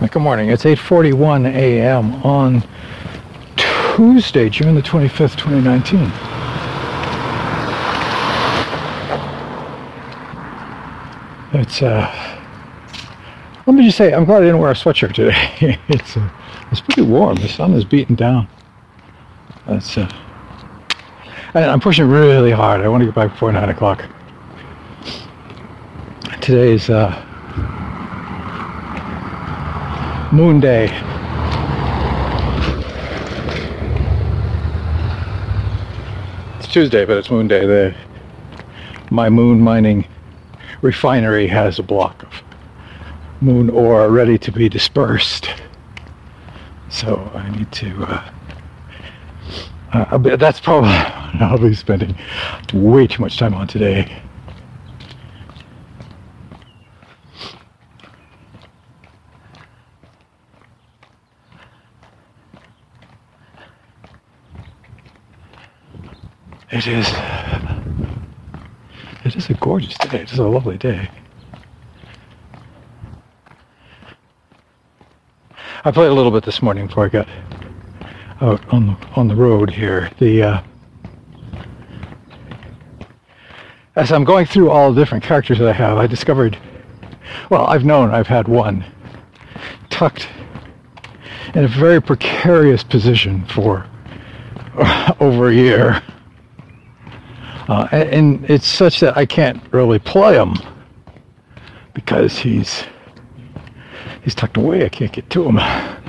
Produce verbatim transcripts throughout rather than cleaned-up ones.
Good morning. It's eight forty-one a m on Tuesday, June the twenty-fifth, twenty nineteen. It's, uh, let me just say, I'm glad I didn't wear a sweatshirt today. it's, uh, it's pretty warm. The sun is beating down. That's, uh, and I'm pushing really hard. I want to get back before nine o'clock. Today's, uh, Moon Day. It's Tuesday, but it's Moon Day. The, my moon mining refinery has a block of moon ore ready to be dispersed. So I need to, uh, uh, that's probably, I'll be spending way too much time on today. It is, it is a gorgeous day. It is a lovely day. I played a little bit this morning before I got out on the, on the road here. The, uh, as I'm going through all the different characters that I have, I discovered, well, I've known I've had one tucked in a very precarious position for over a year. Uh, and it's such that I can't really play him because he's he's tucked away. I can't get to him.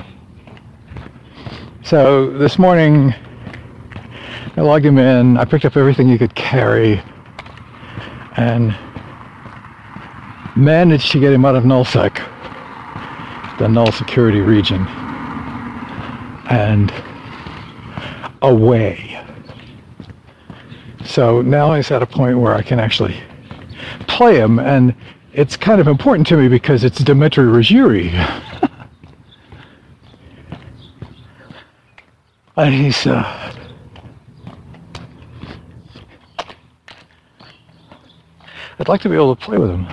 So this morning I logged him in. I picked up everything he could carry and managed to get him out of nullsec, the null security region, and away. So now he's at a point where I can actually play him, and it's kind of important to me because it's Dmitry Ruggieri. And he's, uh, I'd like to be able to play with him.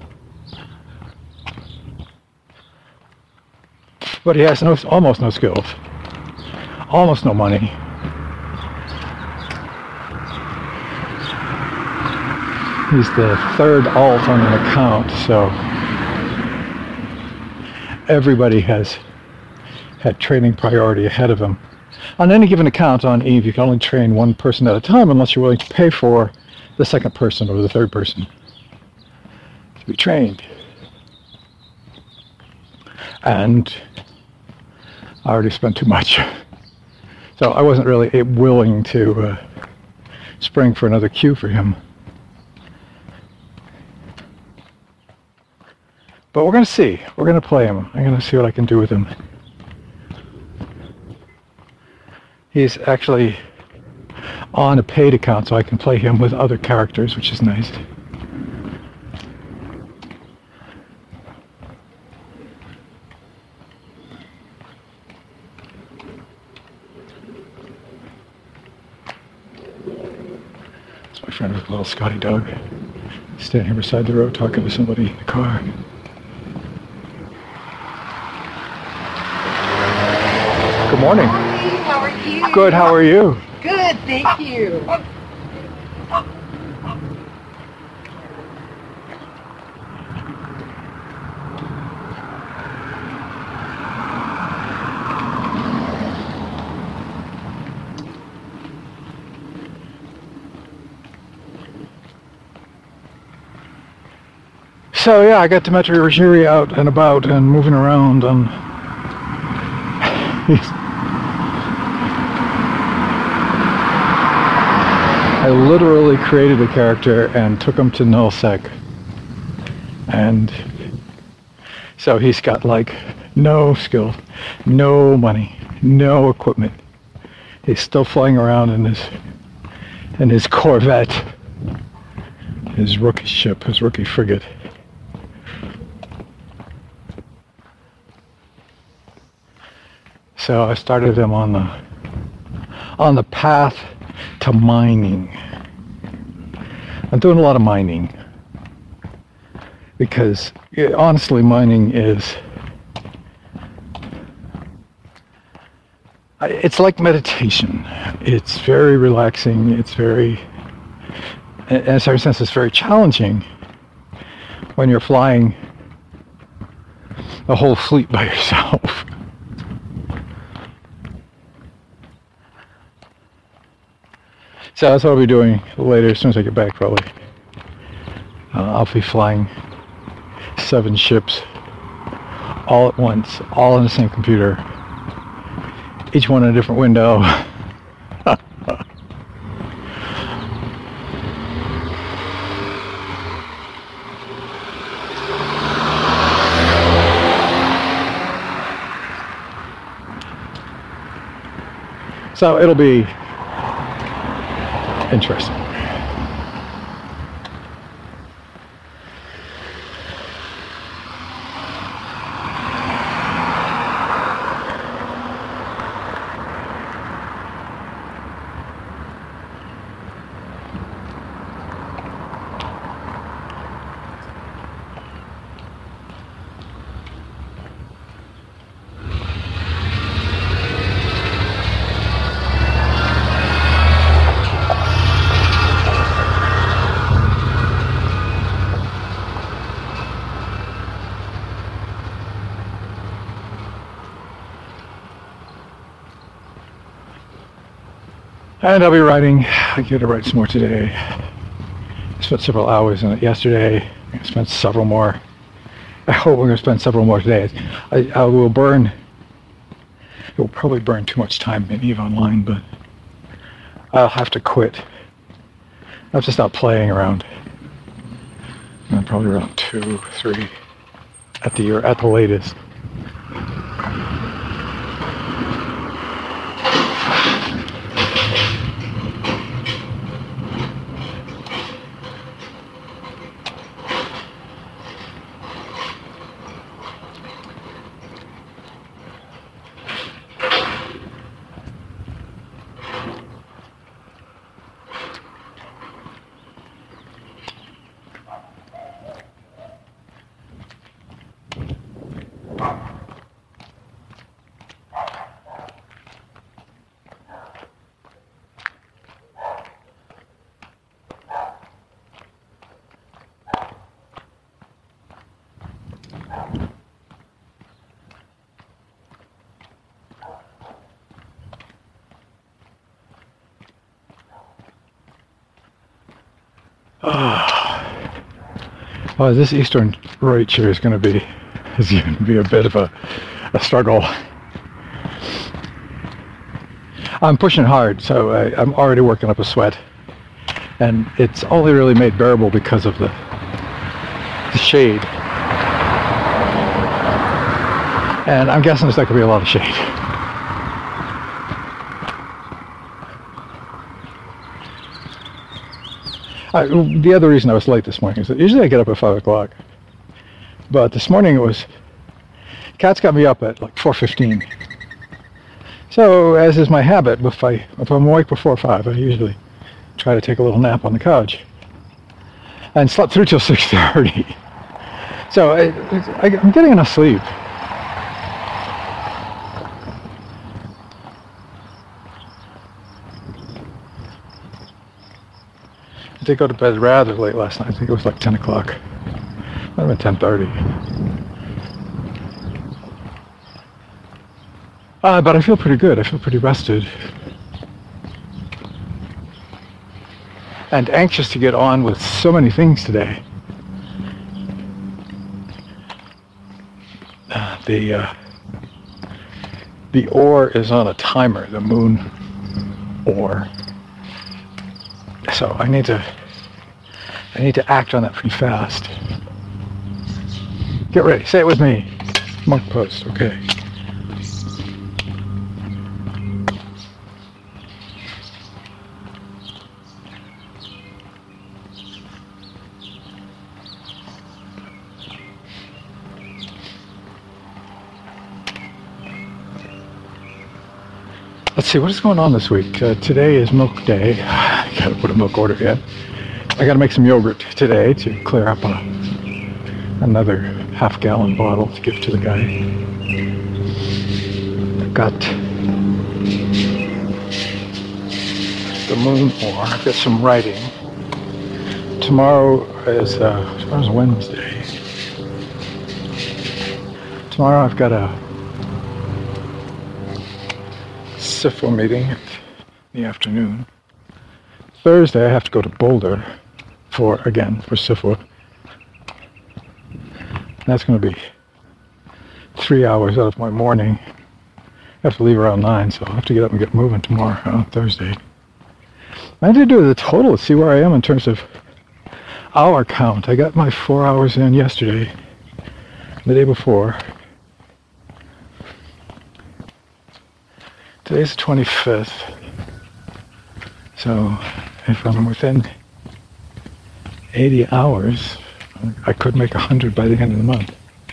But he has no, almost no skills, almost no money. He's the third alt on an account, so everybody has had training priority ahead of him. On any given account on Eve, you can only train one person at a time unless you're willing to pay for the second person or the third person to be trained. And I already spent too much. So I wasn't really willing to uh, spring for another queue for him. But we're going to see. We're going to play him. I'm going to see what I can do with him. He's actually on a paid account, so I can play him with other characters, which is nice. It's my friend with a little Scotty dog. Standing here beside the road talking to somebody in the car. Good morning. Morning. How are you? Good. How are you? Good. Thank you. So yeah, I got Dmitry Ruggieri out and about and moving around. And he's, I literally created a character and took him to nullsec, and so he's got like no skill, no money, no equipment. He's still flying around in his in his Corvette, his rookie ship, his rookie frigate. So I started him on the on the path to mining. I'm doing a lot of mining because yeah, honestly, mining is I- it's like meditation. It's very relaxing. It's very, in in a certain sense, it's very challenging when you're flying a whole fleet by yourself. So that's what I'll be doing later, as soon as I get back, probably. Uh, I'll be flying seven ships all at once, all on the same computer, each one in a different window. So it'll be interesting. And I'll be writing. I get to write some more today. I spent several hours in it yesterday. I'm going to spend several more. I hope we're going to spend several more today. I, I will burn. It will probably burn too much time in EVE Online, but I'll have to quit. I'll have to stop playing around. And probably around two, three at the year, at the latest. Oh, this eastern right here is going to be is going to be a bit of a, a struggle. I'm pushing hard, so I, I'm already working up a sweat, and it's only really made bearable because of the, the shade. And I'm guessing there's not going to be a lot of shade. Uh, the other reason I was late this morning is that usually I get up at five o'clock, but this morning it was, Kat's got me up at like four fifteen. So, as is my habit, if, I, if I'm awake before five, I usually try to take a little nap on the couch, and slept through till six thirty. So I, I, I'm getting enough sleep. I did go to bed rather late last night. I think it was like ten o'clock. Might have been ten thirty. Uh, but I feel pretty good. I feel pretty rested. And anxious to get on with so many things today. Uh, the, uh, the ore is on a timer, the moon ore. So I need to I need to act on that pretty fast. Get ready. Say it with me. Monk post. Okay. Let's see, what is going on this week? Uh, today is milk day. I gotta put a milk order in. I gotta make some yogurt today to clear up a, another half gallon bottle to give to the guy. I've got the moon more. I've got some writing. Tomorrow is uh, tomorrow's Wednesday. Tomorrow I've got a S I F O meeting in the afternoon. Thursday I have to go to Boulder for, again, for S I F O. That's going to be three hours out of my morning. I have to leave around nine, so I'll have to get up and get moving tomorrow on Thursday. I need to do the total to see where I am in terms of hour count. I got my four hours in yesterday, the day before. Today's the twenty-fifth. So if I'm within eighty hours, I could make one hundred by the end of the month.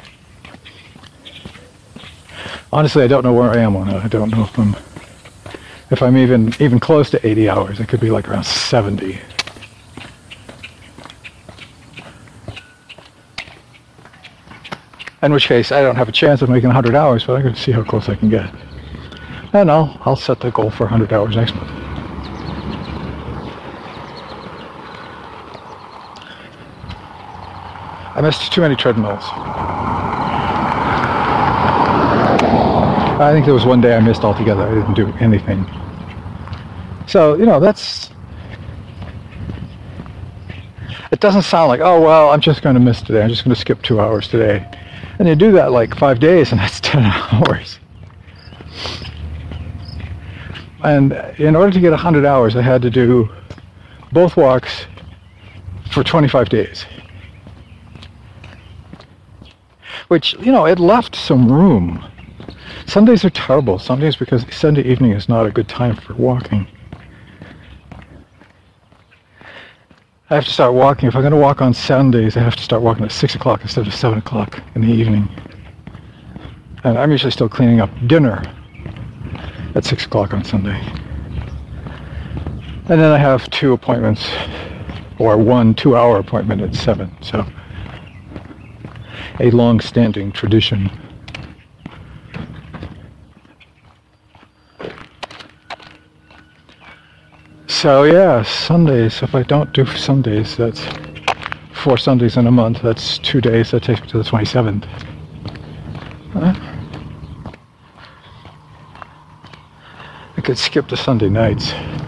Honestly, I don't know where I am on it. I don't know if I'm if I'm even even close to eighty hours. It could be like around seventy. In which case, I don't have a chance of making one hundred hours, but I'm going to see how close I can get. And I'll I'll set the goal for one hundred hours next month. I missed too many treadmills. I think there was one day I missed altogether. I didn't do anything. So, you know, that's... It doesn't sound like, oh, well, I'm just going to miss today. I'm just going to skip two hours today. And you do that like five days, and that's ten hours. And in order to get one hundred hours, I had to do both walks for twenty-five days. Which, you know, it left some room. Sundays are terrible. Sundays because Sunday evening is not a good time for walking. I have to start walking. If I'm going to walk on Sundays, I have to start walking at six o'clock instead of seven o'clock in the evening. And I'm usually still cleaning up dinner at six o'clock on Sunday. And then I have two appointments, or one two-hour appointment at seven. So, a long-standing tradition. So yeah, Sundays, if I don't do Sundays, that's four Sundays in a month, that's two days, that takes me to the twenty-seventh. Huh? I could skip the Sunday nights.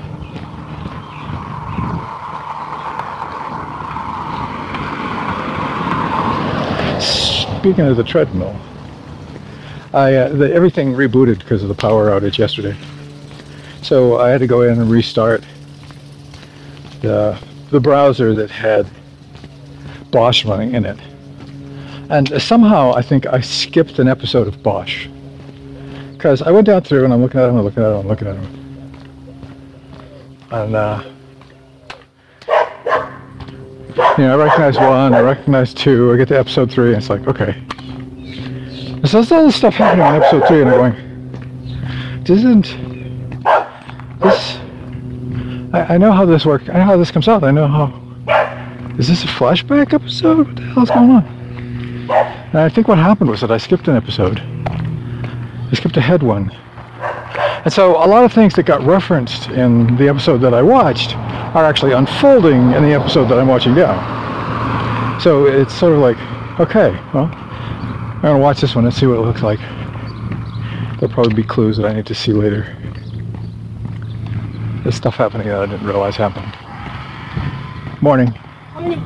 Speaking of the treadmill, I uh, the, everything rebooted because of the power outage yesterday. So I had to go in and restart the, the browser that had Bosch running in it. And somehow I think I skipped an episode of Bosch. Because I went down through and I'm looking at them, I'm looking at them, I'm looking at them. And, uh, you know, I recognize one, I recognize two, I get to episode three, and it's like, okay. So there's all this stuff happening in episode three, and I'm going, doesn't this, I, I know how this works, I know how this comes out, I know how, is this a flashback episode? What the hell's going on? And I think what happened was that I skipped an episode. I skipped ahead one. And so a lot of things that got referenced in the episode that I watched are actually unfolding in the episode that I'm watching now. So it's sort of like, okay, well, I'm going to watch this one and see what it looks like. There'll probably be clues that I need to see later. There's stuff happening that I didn't realize happened. Morning. Morning.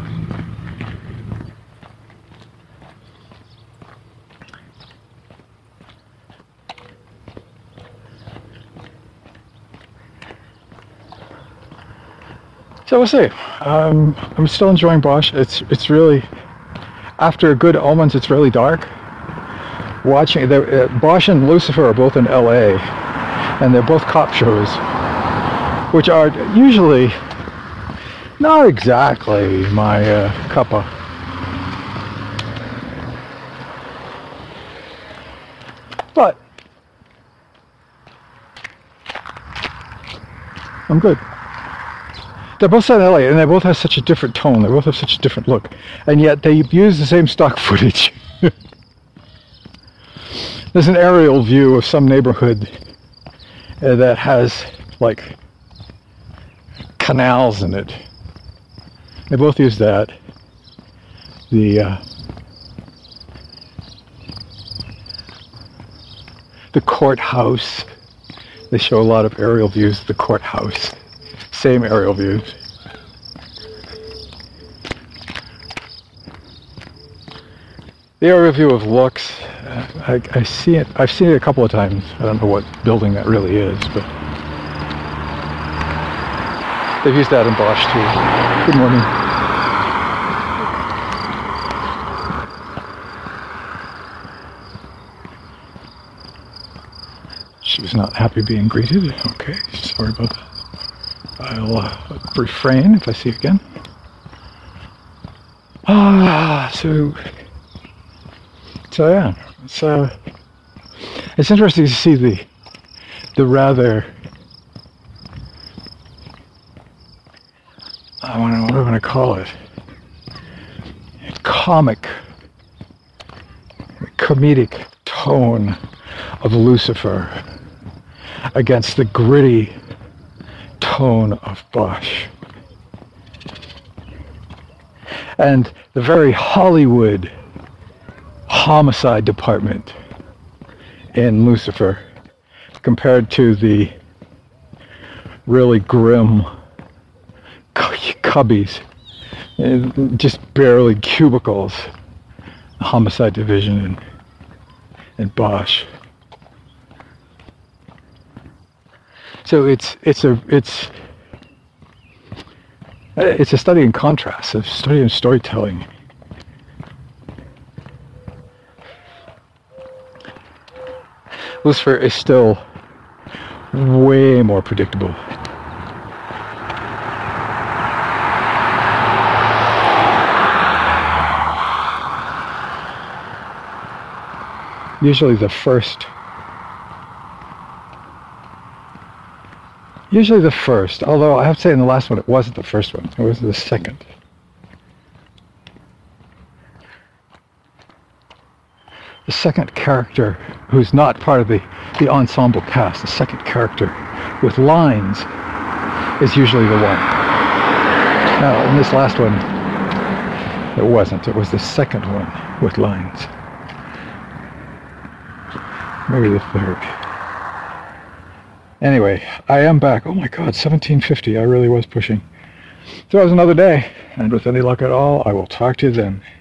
So we'll see. Um, I'm still enjoying Bosch. It's it's really, after Good Omens, it's really dark. Watching, uh, Bosch and Lucifer are both in L A, and they're both cop shows, which are usually not exactly my uh, cuppa. But I'm good. They're both set in L A, and they both have such a different tone. They both have such a different look, and yet they use the same stock footage. There's an aerial view of some neighborhood uh, that has like canals in it. They both use that. The uh, the courthouse. They show a lot of aerial views of the courthouse. Same aerial views. The aerial view of Lux, I, I see it. I've seen it a couple of times. I don't know what building that really is, but they've used that in Bosch too. Good morning. She was not happy being greeted. Okay, sorry about that. I'll uh, refrain if I see you again. Ah, so, so yeah, it's uh, it's interesting to see the the rather I want to what do I want to call it comic, comedic tone of Lucifer against the gritty tone of Bosch. And the very Hollywood homicide department in Lucifer compared to the really grim cubbies, just barely cubicles, the homicide division in, in Bosch. So it's it's a it's it's a study in contrast, a study in storytelling. Lucifer is still way more predictable. Usually the first Usually the first, although I have to say in the last one it wasn't the first one, it was the second. The second character who's not part of the, the ensemble cast, the second character with lines is usually the one. Now in this last one, it wasn't, it was the second one with lines. Maybe the third. Anyway, I am back. Oh my god, seventeen fifty. I really was pushing. So that was another day. And with any luck at all, I will talk to you then.